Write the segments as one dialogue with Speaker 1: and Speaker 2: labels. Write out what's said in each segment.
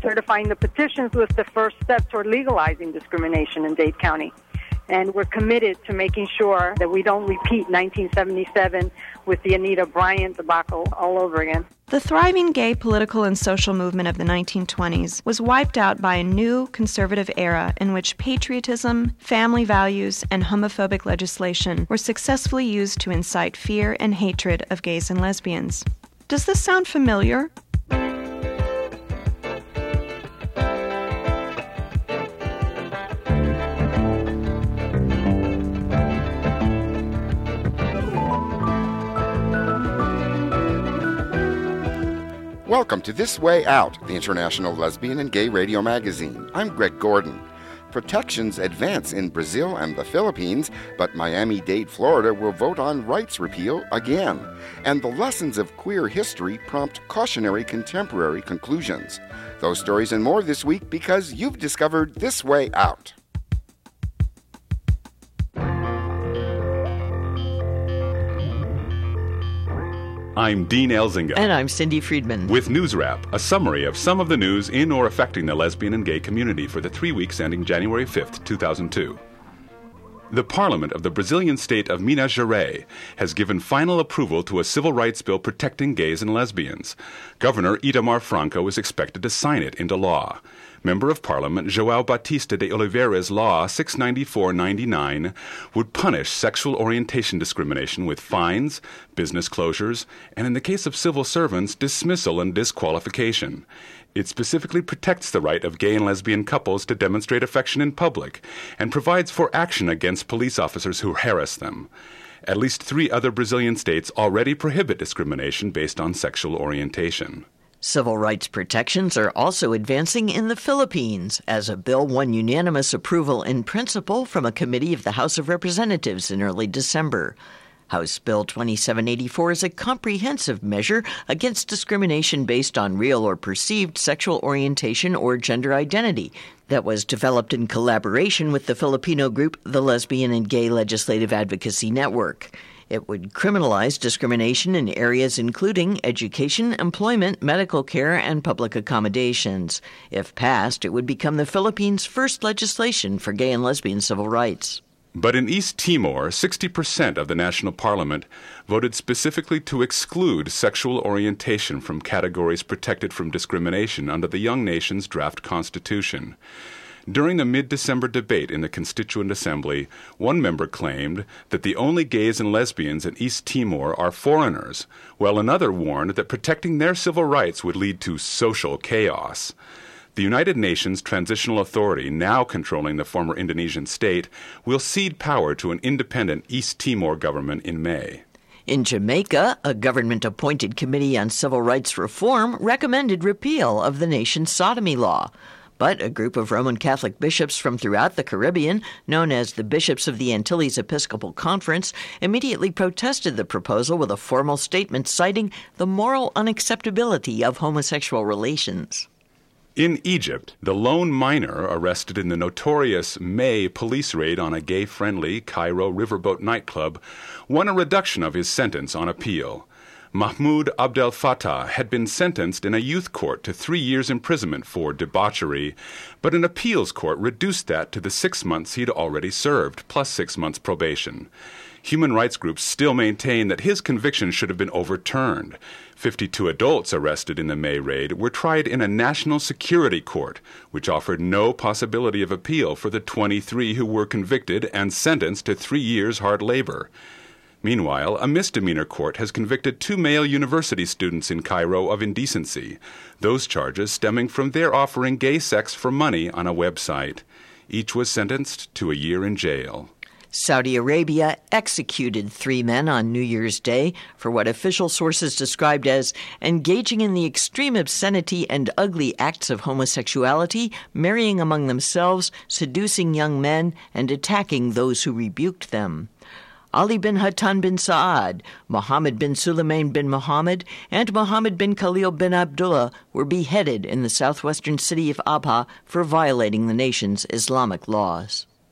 Speaker 1: certifying the petitions was the first step toward legalizing discrimination in Dade County. And we're committed to making sure that we don't repeat 1977 with the Anita Bryant debacle all over again.
Speaker 2: The thriving gay political and social movement of the 1920s was wiped out by a new conservative era in which patriotism, family values, and homophobic legislation were successfully used to incite fear and hatred of gays and lesbians. Does this sound familiar?
Speaker 3: Welcome to This Way Out, the International Lesbian and Gay Radio Magazine. I'm Greg Gordon. Protections advance in Brazil and the Philippines, but Miami-Dade, Florida will vote on rights repeal again. And the lessons of queer history prompt cautionary contemporary conclusions. Those stories and more this week because you've discovered This Way Out.
Speaker 4: I'm Dean Elzinga.
Speaker 5: And I'm Cindy Friedman.
Speaker 4: With News Wrap, a summary of some of the news in or affecting the lesbian and gay community for the 3 weeks ending January 5th, 2002. The Parliament of the Brazilian state of Minas Gerais has given final approval to a civil rights bill protecting gays and lesbians. Governor Itamar Franco is expected to sign it into law. Member of Parliament João Batista de Oliveira's Law 694/99 would punish sexual orientation discrimination with fines, business closures, and in the case of civil servants, dismissal and disqualification. It specifically protects the right of gay and lesbian couples to demonstrate affection in public and provides for action against police officers who harass them. At least 3 other Brazilian states already prohibit discrimination based on sexual orientation.
Speaker 5: Civil rights protections are also advancing in the Philippines, as a bill won unanimous approval in principle from a committee of the House of Representatives in early December. House Bill 2784 is a comprehensive measure against discrimination based on real or perceived sexual orientation or gender identity that was developed in collaboration with the Filipino group, the Lesbian and Gay Legislative Advocacy Network. It would criminalize discrimination in areas including education, employment, medical care, and public accommodations. If passed, it would become the Philippines' first legislation for gay and lesbian civil rights.
Speaker 4: But in East Timor, 60% of the national parliament voted specifically to exclude sexual orientation from categories protected from discrimination under the young nation's draft constitution. During the mid-December debate in the Constituent Assembly, one member claimed that the only gays and lesbians in East Timor are foreigners, while another warned that protecting their civil rights would lead to social chaos. The United Nations Transitional Authority, now controlling the former Indonesian state, will cede power to an independent East Timor government in May.
Speaker 5: In Jamaica, a government-appointed committee on civil rights reform recommended repeal of the nation's sodomy law. But a group of Roman Catholic bishops from throughout the Caribbean, known as the Bishops of the Antilles Episcopal Conference, immediately protested the proposal with a formal statement citing the moral unacceptability of homosexual relations.
Speaker 4: In Egypt, the lone minor arrested in the notorious May police raid on a gay-friendly Cairo riverboat nightclub won a reduction of his sentence on appeal. Mahmoud Abdel Fattah had been sentenced in a youth court to 3 years imprisonment for debauchery, but an appeals court reduced that to the 6 months he'd already served, plus 6 months probation. Human rights groups still maintain that his conviction should have been overturned. 52 adults arrested in the May raid were tried in a national security court, which offered no possibility of appeal for the 23 who were convicted and sentenced to 3 years hard labor. Meanwhile, a misdemeanor court has convicted 2 male university students in Cairo of indecency, those charges stemming from their offering gay sex for money on a website. Each was sentenced to a year in jail.
Speaker 5: Saudi Arabia executed 3 men on New Year's Day for what official sources described as engaging in the extreme obscenity and ugly acts of homosexuality, marrying among themselves, seducing young men, and attacking those who rebuked them. Ali bin Hattan bin Saad, Mohammed bin Suleiman bin Mohammed, and Mohammed bin Khalil bin Abdullah were beheaded in the southwestern city of Abha for violating the nation's Islamic laws.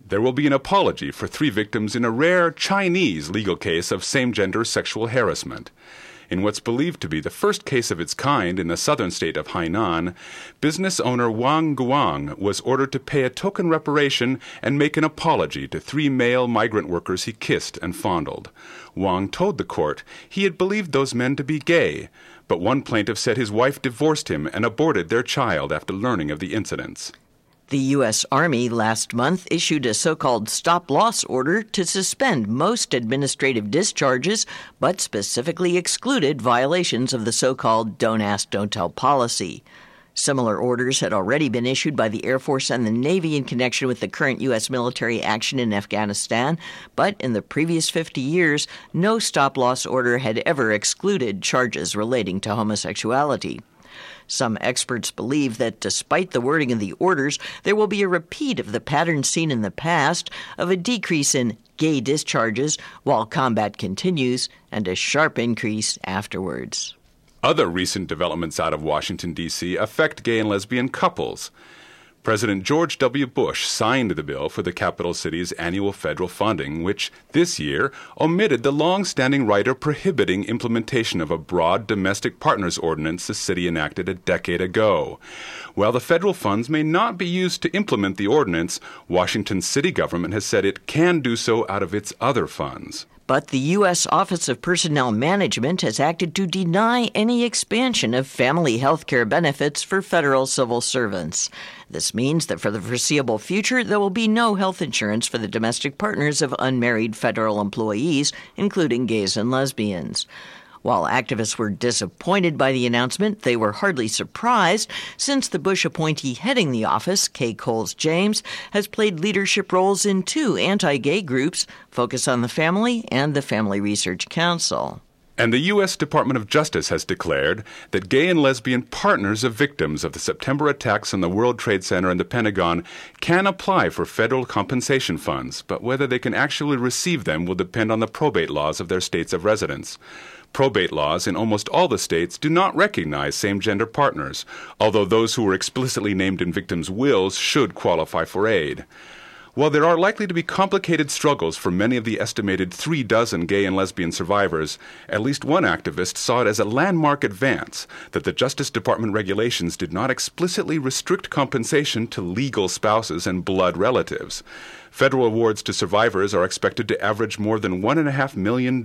Speaker 4: There will be an apology for 3 victims in a rare Chinese legal case of same-gender sexual harassment. In what's believed to be the first case of its kind in the southern state of Hainan, business owner Wang Guang was ordered to pay a token reparation and make an apology to 3 male migrant workers he kissed and fondled. Wang told the court he had believed those men to be gay, but one plaintiff said his wife divorced him and aborted their child after learning of the incidents.
Speaker 5: The U.S. Army last month issued a so-called stop-loss order to suspend most administrative discharges, but specifically excluded violations of the so-called Don't Ask, Don't Tell policy. Similar orders had already been issued by the Air Force and the Navy in connection with the current U.S. military action in Afghanistan, but in the previous 50 years, no stop-loss order had ever excluded charges relating to homosexuality. Some experts believe that despite the wording of the orders, there will be a repeat of the pattern seen in the past of a decrease in gay discharges while combat continues and a sharp increase afterwards.
Speaker 4: Other recent developments out of Washington, D.C. affect gay and lesbian couples. President George W. Bush signed the bill for the capital city's annual federal funding, which this year omitted the long-standing rider prohibiting implementation of a broad domestic partners ordinance the city enacted a decade ago. While the federal funds may not be used to implement the ordinance, Washington's city government has said it can do so out of its other funds.
Speaker 5: But the U.S. Office of Personnel Management has acted to deny any expansion of family health care benefits for federal civil servants. This means that for the foreseeable future, there will be no health insurance for the domestic partners of unmarried federal employees, including gays and lesbians. While activists were disappointed by the announcement, they were hardly surprised, since the Bush appointee heading the office, Kay Coles James, has played leadership roles in 2 anti-gay groups, Focus on the Family and the Family Research Council.
Speaker 4: And the U.S. Department of Justice has declared that gay and lesbian partners of victims of the September attacks on the World Trade Center and the Pentagon can apply for federal compensation funds, but whether they can actually receive them will depend on the probate laws of their states of residence. Probate laws in almost all the states do not recognize same-gender partners, although those who were explicitly named in victims' wills should qualify for aid. While there are likely to be complicated struggles for many of the estimated 36 gay and lesbian survivors, at least one activist saw it as a landmark advance that the Justice Department regulations did not explicitly restrict compensation to legal spouses and blood relatives. Federal awards to survivors are expected to average more than $1.5 million.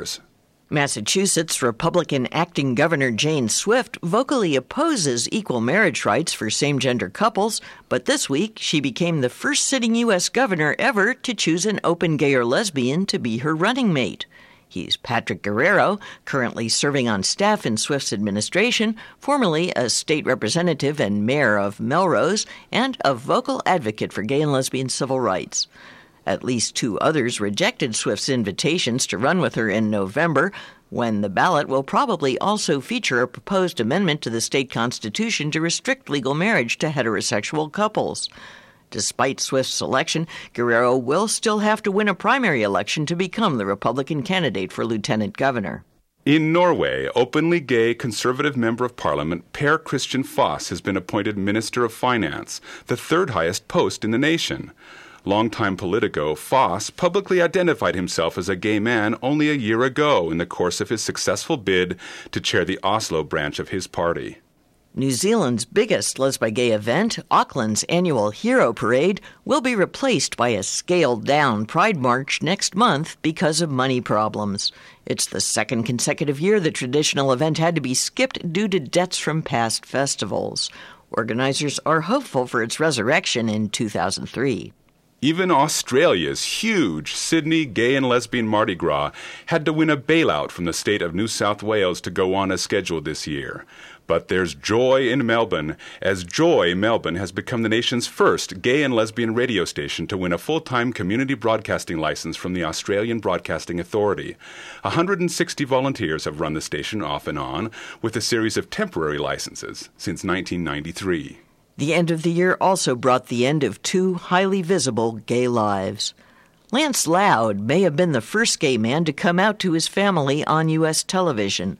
Speaker 5: Massachusetts Republican acting Governor Jane Swift vocally opposes equal marriage rights for same-gender couples, but this week she became the first sitting U.S. governor ever to choose an open gay or lesbian to be her running mate. He's Patrick Guerrero, currently serving on staff in Swift's administration, formerly a state representative and mayor of Melrose, and a vocal advocate for gay and lesbian civil rights. At least 2 others rejected Swift's invitations to run with her in November, when the ballot will probably also feature a proposed amendment to the state constitution to restrict legal marriage to heterosexual couples. Despite Swift's selection, Guerrero will still have to win a primary election to become the Republican candidate for lieutenant governor.
Speaker 4: In Norway, openly gay Conservative Member of Parliament Per Christian Foss has been appointed Minister of Finance, the 3rd highest post in the nation. Longtime Politico, Foss publicly identified himself as a gay man only a year ago in the course of his successful bid to chair the Oslo branch of his party.
Speaker 5: New Zealand's biggest lesbi-gay event, Auckland's annual Hero Parade, will be replaced by a scaled-down Pride March next month because of money problems. It's the 2nd consecutive year the traditional event had to be skipped due to debts from past festivals. Organizers are hopeful for its resurrection in 2003.
Speaker 4: Even Australia's huge Sydney Gay and Lesbian Mardi Gras had to win a bailout from the state of New South Wales to go on as scheduled this year. But there's joy in Melbourne, as Joy Melbourne has become the nation's first gay and lesbian radio station to win a full-time community broadcasting license from the Australian Broadcasting Authority. 160 volunteers have run the station off and on, with a series of temporary licenses since 1993.
Speaker 5: The end of the year also brought the end of 2 highly visible gay lives. Lance Loud may have been the first gay man to come out to his family on U.S. television.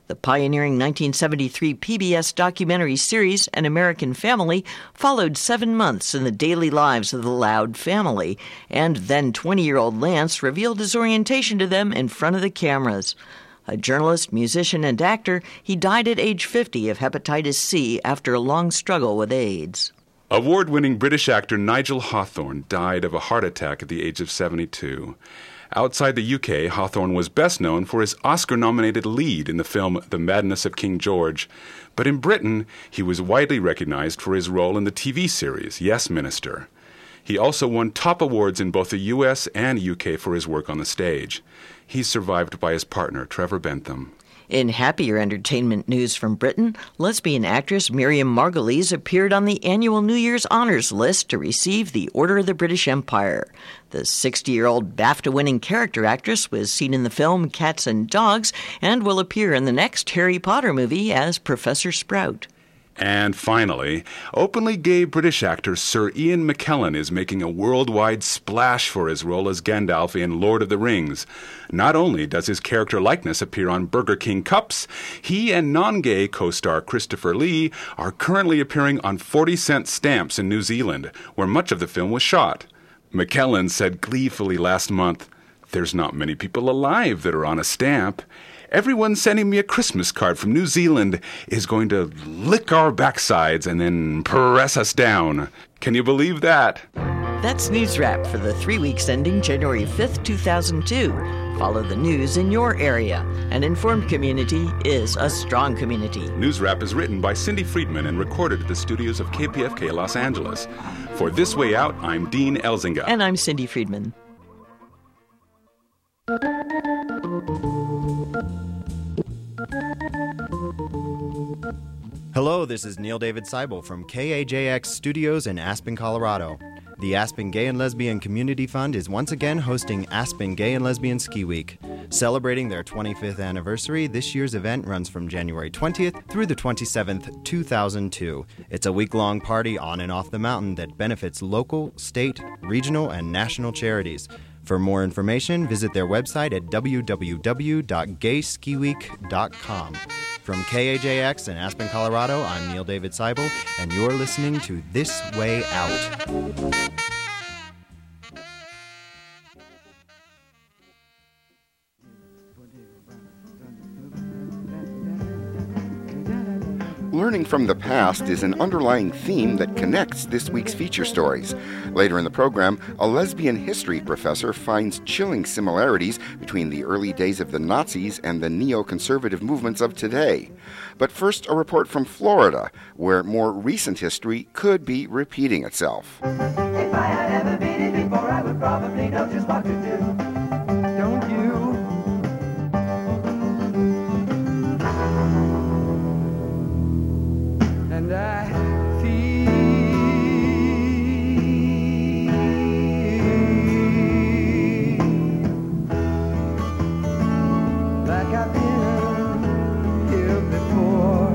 Speaker 5: The pioneering 1973 PBS documentary series, An American Family, followed 7 months in the daily lives of the Loud family, and then 20-year-old Lance revealed his orientation to them in front of the cameras. A journalist, musician, and actor, he died at age 50 of hepatitis C after a long struggle with AIDS.
Speaker 4: Award-winning British actor Nigel Hawthorne died of a heart attack at the age of 72. Outside the UK, Hawthorne was best known for his Oscar-nominated lead in the film The Madness of King George. But in Britain, he was widely recognized for his role in the TV series Yes, Minister. He also won top awards in both the US and UK for his work on the stage. He's survived by his partner, Trevor Bentham.
Speaker 5: In happier entertainment news from Britain, lesbian actress Miriam Margolyes appeared on the annual New Year's Honours list to receive the Order of the British Empire. The 60-year-old BAFTA-winning character actress was seen in the film Cats and Dogs and will appear in the next Harry Potter movie as Professor Sprout.
Speaker 4: And finally, openly gay British actor Sir Ian McKellen is making a worldwide splash for his role as Gandalf in Lord of the Rings. Not only does his character likeness appear on Burger King cups, he and non-gay co-star Christopher Lee are currently appearing on 40-cent stamps in New Zealand, where much of the film was shot. McKellen said gleefully last month, "There's not many people alive that are on a stamp. Everyone sending me a Christmas card from New Zealand is going to lick our backsides and then press us down." Can you believe that?
Speaker 5: That's News Wrap for the 3 weeks ending January 5th, 2002. Follow the news in your area. An informed community is a strong community.
Speaker 4: News Wrap is written by Cindy Friedman and recorded at the studios of KPFK Los Angeles. For This Way Out, I'm Dean Elzinga.
Speaker 5: And I'm Cindy Friedman.
Speaker 6: Hello, this is Neil David Seibel from KAJX Studios in Aspen, Colorado. The Aspen Gay and Lesbian Community Fund is once again hosting Aspen Gay and Lesbian Ski Week. Celebrating their 25th anniversary, this year's event runs from January 20th through the 27th, 2002. It's a week-long party on and off the mountain that benefits local, state, regional, and national charities. For more information, visit their website at www.gayskiweek.com. From KAJX in Aspen, Colorado, I'm Neil David Seibel, and you're listening to This Way Out.
Speaker 3: Learning from the past is an underlying theme that connects this week's feature stories. Later in the program, a lesbian history professor finds chilling similarities between the early days of the Nazis and the neoconservative movements of today. But first, a report from Florida, where more recent history could be repeating itself.
Speaker 7: If I had ever been it before, I would probably know just what to do. Don't you? And I feel like I've been here before.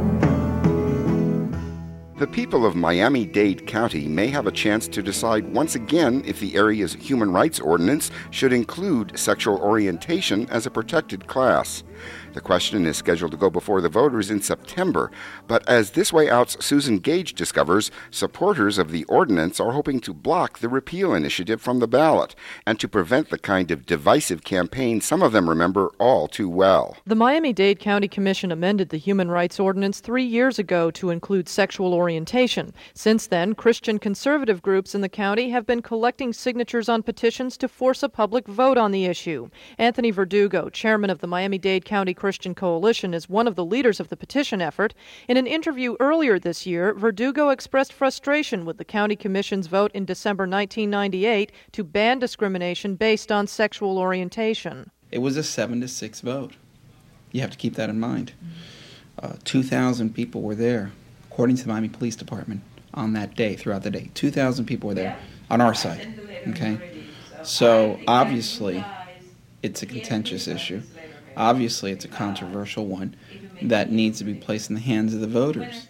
Speaker 3: The people of Miami-Dade County may have a chance to decide once again if the area's human rights ordinance should include sexual orientation as a protected class. The question is scheduled to go before the voters in September, but as This Way Out's Susan Gage discovers, supporters of the ordinance are hoping to block the repeal initiative from the ballot and to prevent the kind of divisive campaign some of them remember all too well.
Speaker 8: The Miami-Dade County Commission amended the Human Rights Ordinance 3 years ago to include sexual orientation. Since then, Christian conservative groups in the county have been collecting signatures on petitions to force a public vote on the issue. Anthony Verdugo, chairman of the Miami-Dade County Christian Coalition, is one of the leaders of the petition effort. In an interview earlier this year, Verdugo expressed frustration with the county commission's vote in December 1998 to ban discrimination based on sexual orientation.
Speaker 9: It was a 7-6 vote. You have to keep that in mind. 2,000 people were there, according to the Miami Police Department, on that day, throughout the day. 2,000 people were there on our side. Okay? So obviously, it's a contentious issue. Obviously, it's a controversial one that needs to be placed in the hands of the voters.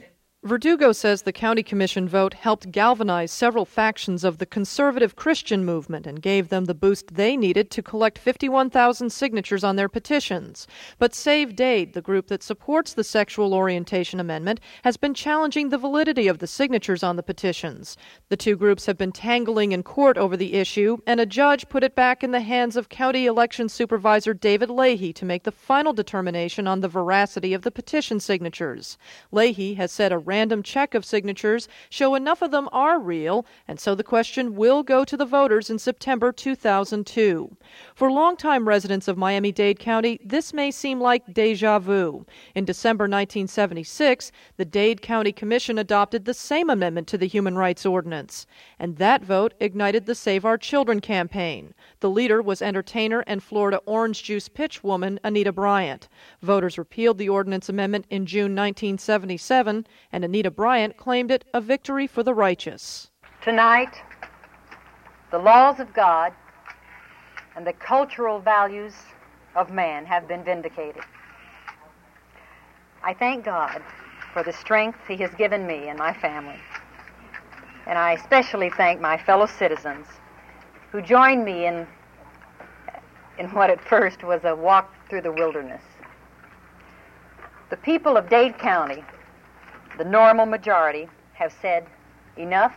Speaker 8: Verdugo says the county commission vote helped galvanize several factions of the conservative Christian movement and gave them the boost they needed to collect 51,000 signatures on their petitions. But Save Dade, the group that supports the sexual orientation amendment, has been challenging the validity of the signatures on the petitions. The two groups have been tangling in court over the issue, and a judge put it back in the hands of County Election Supervisor David Leahy to make the final determination on the veracity of the petition signatures. Leahy has said a random check of signatures show enough of them are real, and so the question will go to the voters in September 2002. For longtime residents of Miami-Dade County, this may seem like deja vu. In December 1976, the Dade County Commission adopted the same amendment to the Human Rights Ordinance, and that vote ignited the Save Our Children campaign. The leader was entertainer and Florida orange juice pitch woman Anita Bryant. Voters repealed the ordinance amendment in June 1977, and Anita Bryant claimed it a victory for the righteous.
Speaker 10: Tonight, the laws of God and the cultural values of man have been vindicated. I thank God for the strength He has given me and my family. And I especially thank my fellow citizens who joined me in what at first was a walk through the wilderness. The people of Dade County, the normal majority, have said, enough,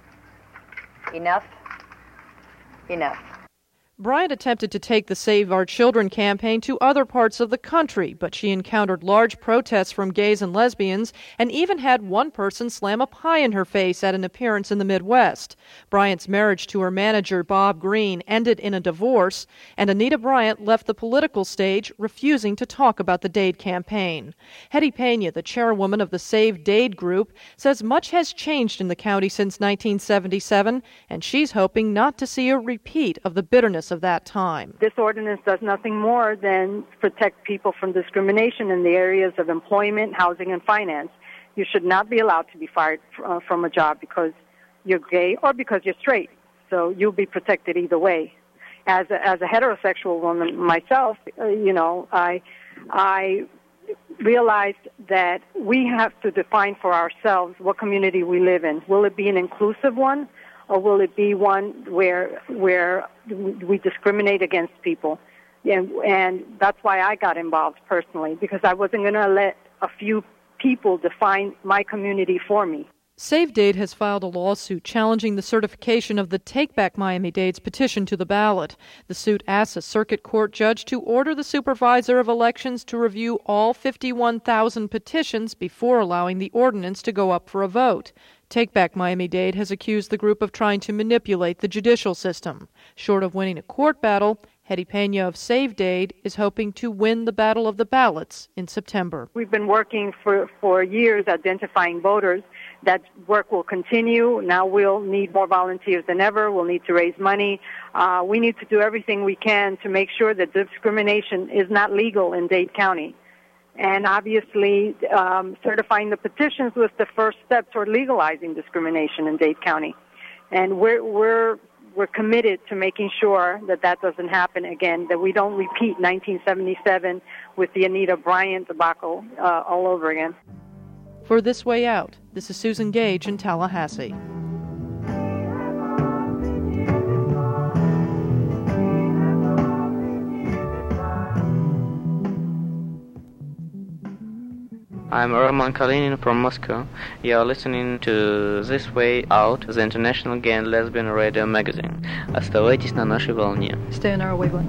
Speaker 10: enough, enough.
Speaker 8: Bryant attempted to take the Save Our Children campaign to other parts of the country, but she encountered large protests from gays and lesbians and even had one person slam a pie in her face at an appearance in the Midwest. Bryant's marriage to her manager, Bob Green, ended in a divorce, and Anita Bryant left the political stage, refusing to talk about the Dade campaign. Hetty Pena, the chairwoman of the Save Dade group, says much has changed in the county since 1977, and she's hoping not to see a repeat of the bitterness of that time.
Speaker 1: This ordinance does nothing more than protect people from discrimination in the areas of employment, housing, and finance. You should not be allowed to be fired from a job because you're gay or because you're straight. So you'll be protected either way. As a heterosexual woman myself, I realized that we have to define for ourselves what community we live in. Will it be an inclusive one? Or will it be one where we discriminate against people? And that's why I got involved personally, because I wasn't going to let a few people define my community for me.
Speaker 8: Save Dade has filed a lawsuit challenging the certification of the Take Back Miami-Dade's petition to the ballot. The suit asks a circuit court judge to order the supervisor of elections to review all 51,000 petitions before allowing the ordinance to go up for a vote. Take Back Miami-Dade has accused the group of trying to manipulate the judicial system. Short of winning a court battle, Hetty Pena of Save Dade is hoping to win the battle of the ballots in September.
Speaker 1: We've been working for years identifying voters. That work will continue. Now we'll need more volunteers than ever. We'll need to raise money. We need to do everything we can to make sure that discrimination is not legal in Dade County. And obviously, certifying the petitions was the first step toward legalizing discrimination in Dade County. And we're committed to making sure that doesn't happen again, that we don't repeat 1977 with the Anita Bryant debacle all over again.
Speaker 8: For This Way Out, this is Susan Gage in Tallahassee.
Speaker 11: I'm Roman Kalinin from Moscow. You're listening to This Way Out, the International Gay and Lesbian Radio Magazine. Оставайтесь на нашей волне.
Speaker 8: Stay on our wavelength.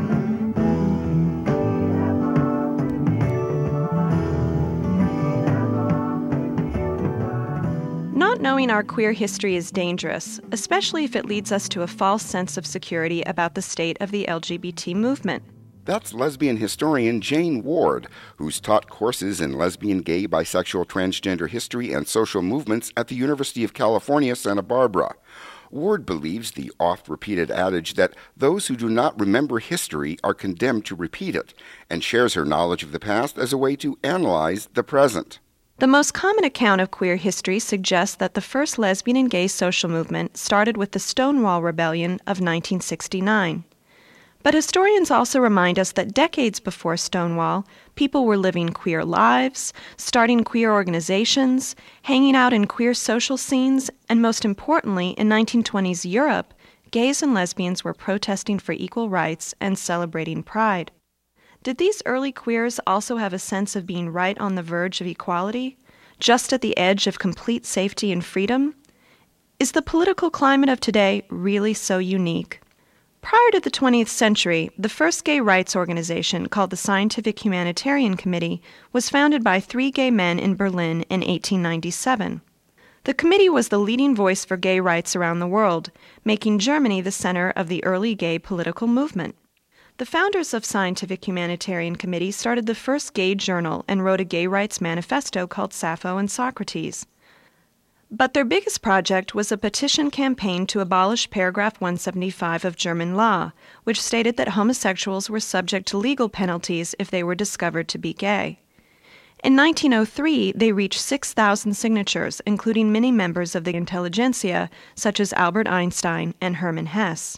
Speaker 2: Not knowing our queer history is dangerous, especially if it leads us to a false sense of security about the state of the LGBT movement.
Speaker 3: That's lesbian historian Jane Ward, who's taught courses in lesbian, gay, bisexual, transgender history and social movements at the University of California, Santa Barbara. Ward believes the oft-repeated adage that those who do not remember history are condemned to repeat it, and shares her knowledge of the past as a way to analyze the present.
Speaker 2: The most common account of queer history suggests that the first lesbian and gay social movement started with the Stonewall Rebellion of 1969. But historians also remind us that decades before Stonewall, people were living queer lives, starting queer organizations, hanging out in queer social scenes, and most importantly, in 1920s Europe, gays and lesbians were protesting for equal rights and celebrating pride. Did these early queers also have a sense of being right on the verge of equality, just at the edge of complete safety and freedom? Is the political climate of today really so unique? Prior to the 20th century, the first gay rights organization, called the Scientific Humanitarian Committee, was founded by 3 gay men in Berlin in 1897. The committee was the leading voice for gay rights around the world, making Germany the center of the early gay political movement. The founders of Scientific Humanitarian Committee started the first gay journal and wrote a gay rights manifesto called Sappho and Socrates. But their biggest project was a petition campaign to abolish paragraph 175 of German law, which stated that homosexuals were subject to legal penalties if they were discovered to be gay. In 1903, they reached 6,000 signatures, including many members of the intelligentsia, such as Albert Einstein and Hermann Hesse.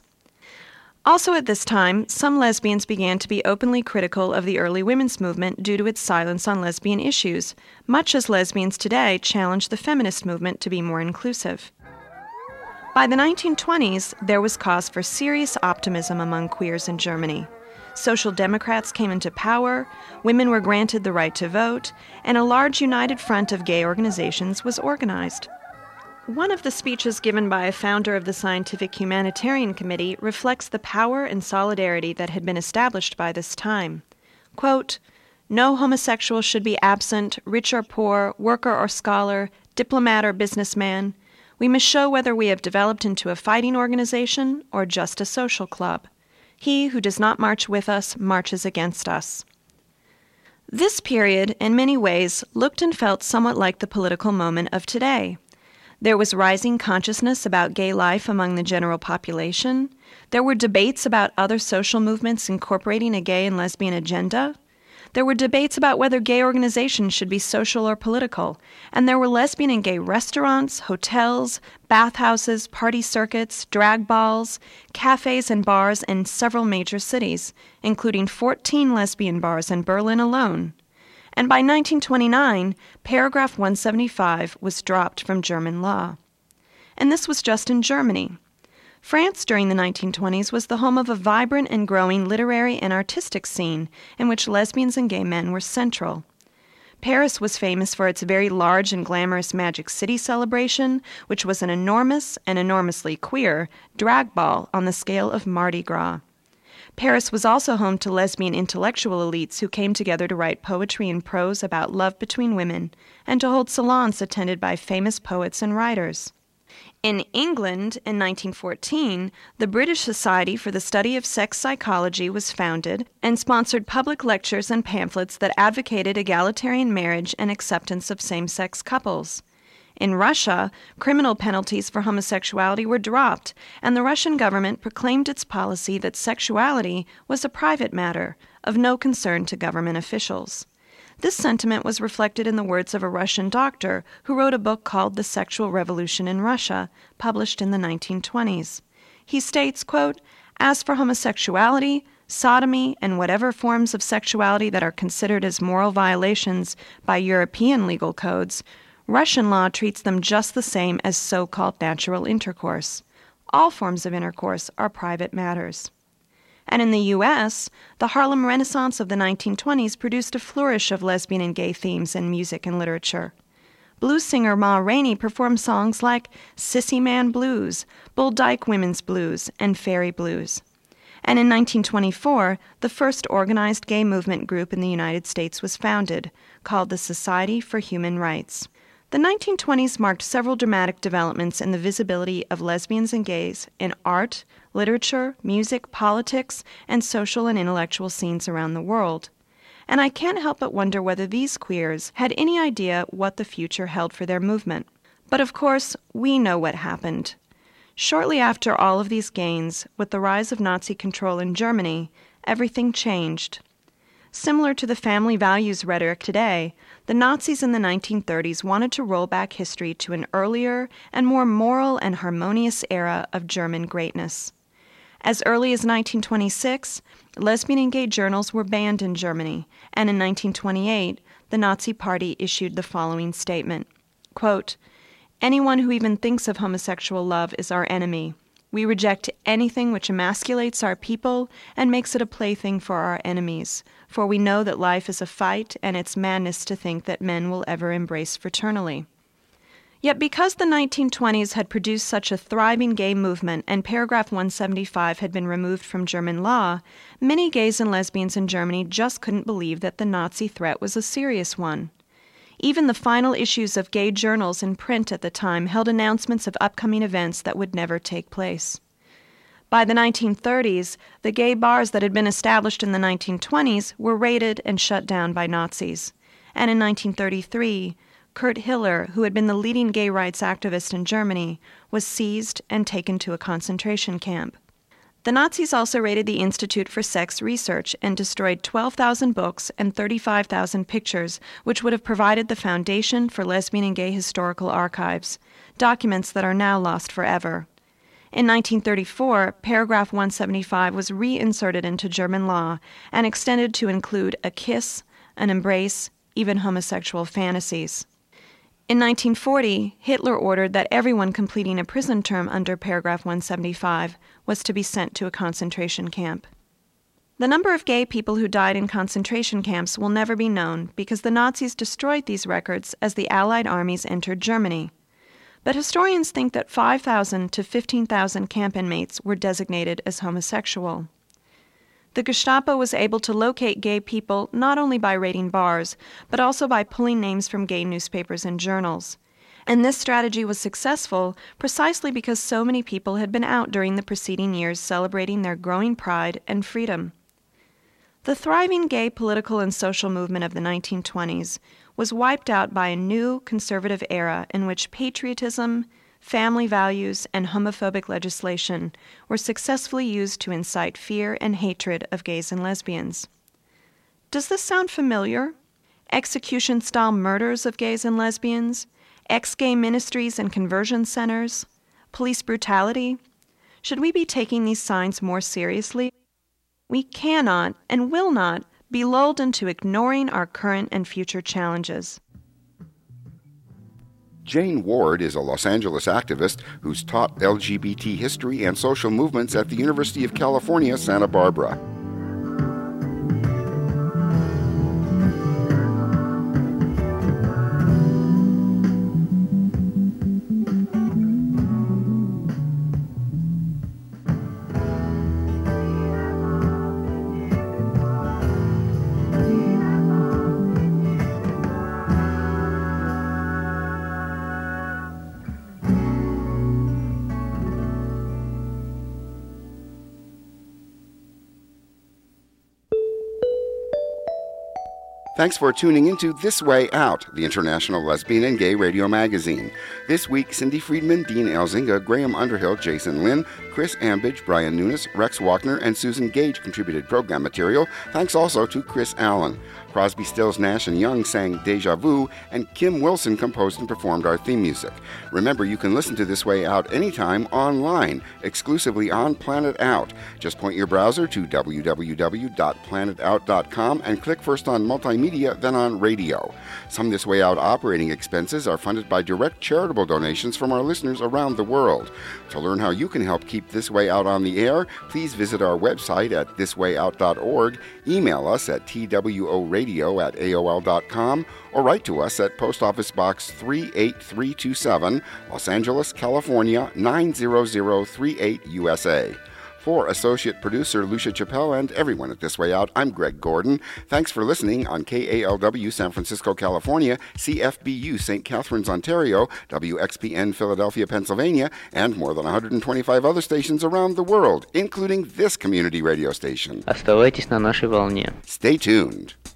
Speaker 2: Also at this time, some lesbians began to be openly critical of the early women's movement due to its silence on lesbian issues, much as lesbians today challenge the feminist movement to be more inclusive. By the 1920s, there was cause for serious optimism among queers in Germany. Social democrats came into power, women were granted the right to vote, and a large united front of gay organizations was organized. One of the speeches given by a founder of the Scientific Humanitarian Committee reflects the power and solidarity that had been established by this time. Quote, "No homosexual should be absent, rich or poor, worker or scholar, diplomat or businessman. We must show whether we have developed into a fighting organization or just a social club. He who does not march with us marches against us." This period, in many ways, looked and felt somewhat like the political moment of today. There was rising consciousness about gay life among the general population. There were debates about other social movements incorporating a gay and lesbian agenda. There were debates about whether gay organizations should be social or political. And there were lesbian and gay restaurants, hotels, bathhouses, party circuits, drag balls, cafes and bars in several major cities, including 14 lesbian bars in Berlin alone. And by 1929, paragraph 175 was dropped from German law. And this was just in Germany. France during the 1920s was the home of a vibrant and growing literary and artistic scene in which lesbians and gay men were central. Paris was famous for its very large and glamorous Magic City celebration, which was an enormous and enormously queer drag ball on the scale of Mardi Gras. Paris was also home to lesbian intellectual elites who came together to write poetry and prose about love between women and to hold salons attended by famous poets and writers. In England, in 1914, the British Society for the Study of Sex Psychology was founded and sponsored public lectures and pamphlets that advocated egalitarian marriage and acceptance of same-sex couples. In Russia, criminal penalties for homosexuality were dropped, and the Russian government proclaimed its policy that sexuality was a private matter, of no concern to government officials. This sentiment was reflected in the words of a Russian doctor who wrote a book called The Sexual Revolution in Russia, published in the 1920s. He states, quote, "As for homosexuality, sodomy, and whatever forms of sexuality that are considered as moral violations by European legal codes, Russian law treats them just the same as so-called natural intercourse. All forms of intercourse are private matters." And in the U.S., the Harlem Renaissance of the 1920s produced a flourish of lesbian and gay themes in music and literature. Blues singer Ma Rainey performed songs like Sissy Man Blues, Bull Dyke Women's Blues, and Fairy Blues. And in 1924, the first organized gay movement group in the United States was founded, called the Society for Human Rights. The 1920s marked several dramatic developments in the visibility of lesbians and gays in art, literature, music, politics, and social and intellectual scenes around the world. And I can't help but wonder whether these queers had any idea what the future held for their movement. But of course, we know what happened. Shortly after all of these gains, with the rise of Nazi control in Germany, everything changed. Similar to the family values rhetoric today, the Nazis in the 1930s wanted to roll back history to an earlier and more moral and harmonious era of German greatness. As early as 1926, lesbian and gay journals were banned in Germany, and in 1928, the Nazi Party issued the following statement, quote, "Anyone who even thinks of homosexual love is our enemy. We reject anything which emasculates our people and makes it a plaything for our enemies, for we know that life is a fight and it's madness to think that men will ever embrace fraternally." Yet because the 1920s had produced such a thriving gay movement and paragraph 175 had been removed from German law, many gays and lesbians in Germany just couldn't believe that the Nazi threat was a serious one. Even the final issues of gay journals in print at the time held announcements of upcoming events that would never take place. By the 1930s, the gay bars that had been established in the 1920s were raided and shut down by Nazis. And in 1933, Kurt Hiller, who had been the leading gay rights activist in Germany, was seized and taken to a concentration camp. The Nazis also raided the Institute for Sex Research and destroyed 12,000 books and 35,000 pictures, which would have provided the foundation for lesbian and gay historical archives, documents that are now lost forever. In 1934, paragraph 175 was reinserted into German law and extended to include a kiss, an embrace, even homosexual fantasies. In 1940, Hitler ordered that everyone completing a prison term under paragraph 175 was to be sent to a concentration camp. The number of gay people who died in concentration camps will never be known because the Nazis destroyed these records as the Allied armies entered Germany. But historians think that 5,000 to 15,000 camp inmates were designated as homosexual. The Gestapo was able to locate gay people not only by raiding bars, but also by pulling names from gay newspapers and journals. And this strategy was successful precisely because so many people had been out during the preceding years celebrating their growing pride and freedom. The thriving gay political and social movement of the 1920s was wiped out by a new conservative era in which patriotism, family values, and homophobic legislation were successfully used to incite fear and hatred of gays and lesbians. Does this sound familiar? Execution-style murders of gays and lesbians, ex-gay ministries and conversion centers, police brutality? Should we be taking these signs more seriously? We cannot and will not be lulled into ignoring our current and future challenges.
Speaker 3: Jane Ward is a Los Angeles activist who's taught LGBT history and social movements at the University of California, Santa Barbara. Thanks for tuning into This Way Out, the International Lesbian and Gay Radio Magazine. This week, Cindy Friedman, Dean Elzinga, Graham Underhill, Jason Lynn, Chris Ambidge, Brian Nunes, Rex Walkner, and Susan Gage contributed program material. Thanks also to Chris Allen. Crosby, Stills, Nash & Young sang Deja Vu, and Kim Wilson composed and performed our theme music. Remember, you can listen to This Way Out anytime online, exclusively on Planet Out. Just point your browser to www.planetout.com and click first on Multimedia, then on Radio. Some This Way Out operating expenses are funded by direct charitable donations from our listeners around the world. To learn how you can help keep This Way Out on the air, please visit our website at thiswayout.org, email us at tworadio@aol.com, or write to us at Post Office Box 38327, Los Angeles, California 90038, USA. For associate producer Lucia Chappelle and everyone at This Way Out, I'm Greg Gordon. Thanks for listening on KALW San Francisco, California, CFBU St. Catharines, Ontario, WXPN Philadelphia, Pennsylvania, and more than 125 other stations around the world, including this community radio station.
Speaker 11: Оставайтесь на нашей волне.
Speaker 3: Stay tuned.